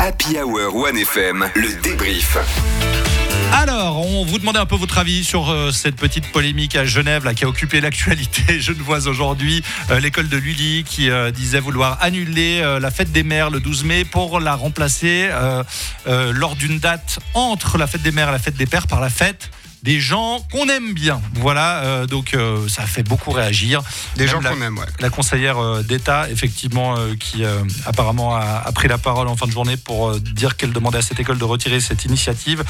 Happy Hour 1FM, le débrief. Alors, on vous demandait un peu votre avis sur cette petite polémique à Genève là, qui a occupé l'actualité genevoise aujourd'hui. L'école de Lully qui disait vouloir annuler la fête des mères le 12 mai pour la remplacer lors d'une date entre la fête des mères et la fête des pères par la fête des gens qu'on aime bien. Voilà, donc ça fait beaucoup réagir. Des gens qu'on aime, ouais. La conseillère d'État, effectivement, qui apparemment a pris la parole en fin de journée pour dire qu'elle demandait à cette école de retirer cette initiative.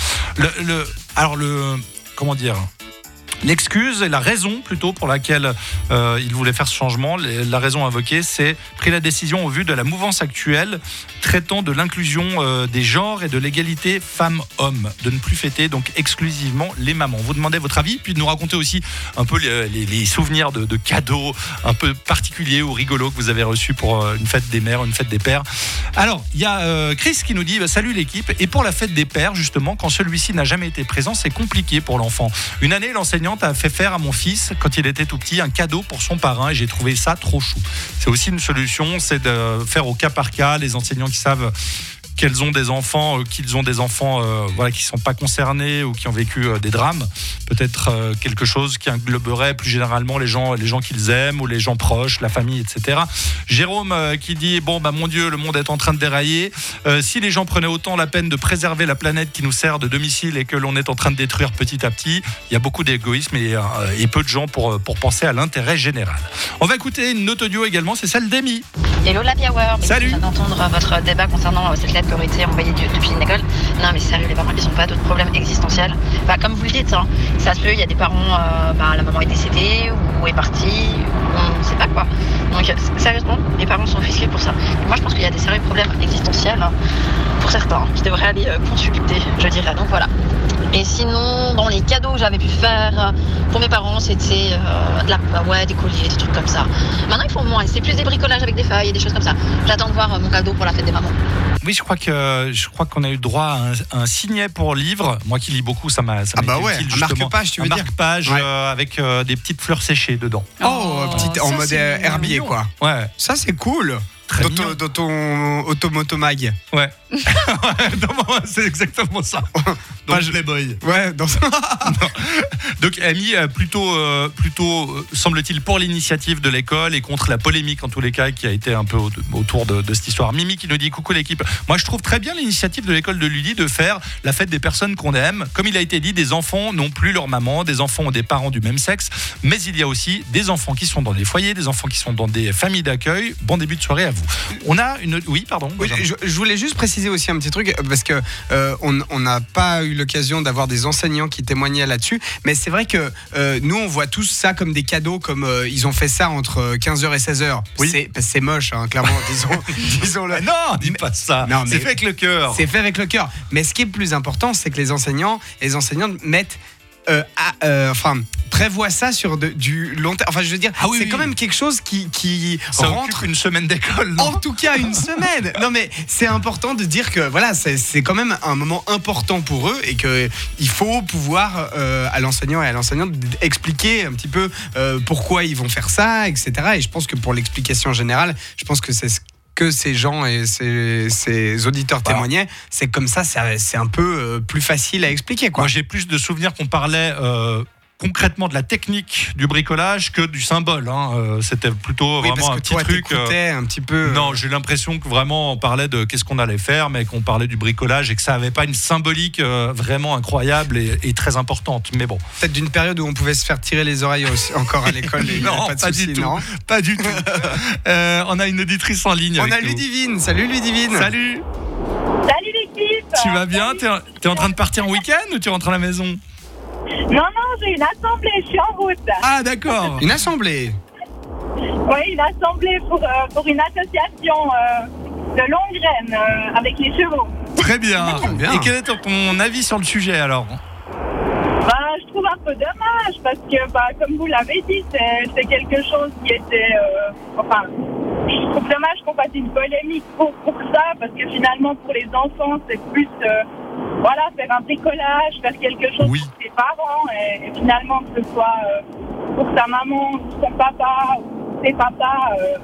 Comment dire ? L'excuse et la raison plutôt pour laquelle il voulait faire ce changement, la raison invoquée, c'est pris la décision au vu de la mouvance actuelle traitant de l'inclusion des genres et de l'égalité femmes-hommes, de ne plus fêter donc exclusivement les mamans. Vous demandez votre avis, puis de nous raconter aussi un peu les souvenirs de cadeaux un peu particuliers ou rigolos que vous avez reçus pour une fête des mères, une fête des pères. Alors, il y a Chris qui nous dit salut l'équipe, et pour la fête des pères justement, quand celui-ci n'a jamais été présent, c'est compliqué pour l'enfant. Une année, l'enseignante a fait faire à mon fils, quand il était tout petit, un cadeau pour son parrain et j'ai trouvé ça trop chou. C'est aussi une solution, c'est de faire au cas par cas, les enseignants qui savent qu'ils ont des enfants qui ne sont pas concernés ou qui ont vécu des drames, peut-être quelque chose qui engloberait plus généralement les gens qu'ils aiment ou les gens proches, la famille, etc. Jérôme qui dit mon Dieu, le monde est en train de dérailler. Si les gens prenaient autant la peine de préserver la planète qui nous sert de domicile et que l'on est en train de détruire petit à petit, il y a beaucoup d'égoïsme et peu de gens pour penser à l'intérêt général. On va écouter une note audio également, c'est celle d'Amy. Hello la Hour. Salut. Je viens d'entendre votre débat concernant cette lettre qui aurait été envoyée depuis une école. Non mais sérieux, les parents ils n'ont pas d'autres problèmes existentiels. Comme vous le dites, ça se peut, il y a des parents, la maman est décédée ou est partie, on ne sait pas quoi. Donc sérieusement, les parents sont offusqués pour ça. Et moi je pense qu'il y a des sérieux problèmes existentiels pour certains qui devraient aller consulter, je dirais. Donc voilà. Et sinon, dans les cadeaux que j'avais pu faire pour mes parents, c'était des colliers, des trucs comme ça. Maintenant, ils font moins. C'est plus des bricolages avec des feuilles et des choses comme ça. J'attends de voir mon cadeau pour la fête des mamans. Oui, je crois qu'on a eu droit à un signet pour livre. Moi qui lis beaucoup, ça m'a été utile, justement. Un marque-page, tu veux dire ? Un marque-page avec des petites fleurs séchées dedans. En mode herbier, mignon. Quoi. Ouais. Ça, c'est cool. Dans ton automotomag. Ouais. C'est exactement ça. Page Playboy. Ouais, dans ça. Donc Amy plutôt semble-t-il pour l'initiative de l'école et contre la polémique en tous les cas qui a été un peu autour de cette histoire. Mimi qui nous dit coucou l'équipe. Moi je trouve très bien l'initiative de l'école de Lully de faire la fête des personnes qu'on aime. Comme il a été dit, des enfants n'ont plus leur maman, des enfants ont des parents du même sexe, mais il y a aussi des enfants qui sont dans des foyers, des enfants qui sont dans des familles d'accueil. Bon début de soirée à vous. On a une... Oui, pardon. Oui, je voulais juste préciser aussi un petit truc parce que on n'a pas eu l'occasion d'avoir des enseignants qui témoignaient là-dessus, mais c'est vrai que nous on voit tous ça comme des cadeaux, comme ils ont fait ça entre 15h et 16h. Oui. C'est moche, clairement, disons-le. Non, dis pas ça. Non, c'est fait avec le cœur. C'est fait avec le cœur. Mais ce qui est le plus important, c'est que les enseignants et les enseignantes mettent prévoit ça sur du long terme. Enfin, je veux dire, c'est quand même quelque chose qui ça rentre une semaine d'école. Non, en tout cas, une semaine. Non, mais c'est important de dire que voilà, c'est quand même un moment important pour eux et que il faut pouvoir à l'enseignant et à l'enseignante expliquer un petit peu pourquoi ils vont faire ça, etc. Et je pense que pour l'explication générale, je pense que c'est ce que ces gens et ces auditeurs témoignaient, c'est comme ça, c'est un peu plus facile à expliquer, quoi. Moi, j'ai plus de souvenirs qu'on parlait concrètement de la technique du bricolage que du symbole. C'était plutôt vraiment un petit truc. Un petit peu. Non, j'ai l'impression que vraiment on parlait de qu'est-ce qu'on allait faire, mais qu'on parlait du bricolage et que ça n'avait pas une symbolique vraiment incroyable et très importante. Mais bon. Peut-être d'une période où on pouvait se faire tirer les oreilles aussi, encore à l'école. Non, pas du tout. Pas du tout. On a une auditrice en ligne. On a Ludivine. Salut Ludivine. Salut. Salut l'équipe. Tu vas bien ? T'es en train de partir en week-end ou tu rentres à la maison ? Non, j'ai une assemblée, je suis en route. Ah, d'accord. Une assemblée. Oui, une assemblée pour une association de longue graine avec les chevaux. Très bien. Et quel est ton avis sur le sujet alors ? Je trouve un peu dommage parce que, comme vous l'avez dit, c'est quelque chose qui était... je trouve dommage qu'on fasse une polémique pour ça parce que finalement, pour les enfants, c'est plus... faire un bricolage, faire quelque chose pour ses parents et finalement que ce soit pour sa maman, son papa ou ses papas,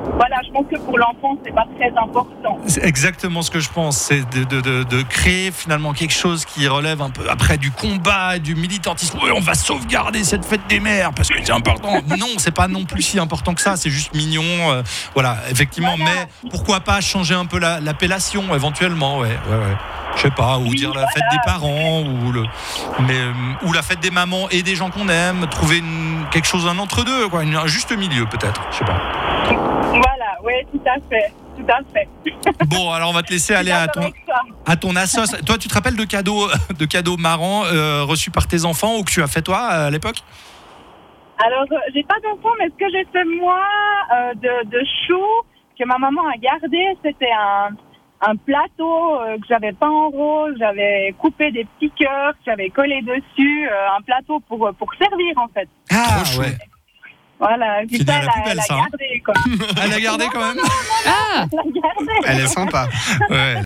voilà, je pense que pour l'enfant, c'est pas très important. C'est exactement ce que je pense, c'est de créer finalement quelque chose qui relève un peu après du combat et du militantisme. Oui, on va sauvegarder cette fête des mères parce que c'est important. Non, c'est pas non plus si important que ça, c'est juste mignon. Voilà, effectivement, mais pourquoi pas changer un peu l'appellation éventuellement, ouais. Je sais pas, ou dire la fête des parents, ou la fête des mamans et des gens qu'on aime, trouver quelque chose, un entre-deux, quoi, un juste milieu peut-être, je sais pas. Voilà, oui, tout à fait. Bon, alors on va te laisser aller à ton assos. Toi, tu te rappelles de cadeaux marrants reçus par tes enfants ou que tu as fait toi à l'époque? Alors, j'ai pas d'enfant, mais ce que j'ai fait moi de chou que ma maman a gardé, c'était un plateau que j'avais peint en rose, j'avais coupé des petits cœurs, j'avais collé dessus, un plateau pour servir en fait. Ah ouais. Voilà, puis ça, elle a gardé, quoi. Elle a gardé quand même. Elle a gardé. Elle est sympa. Ouais.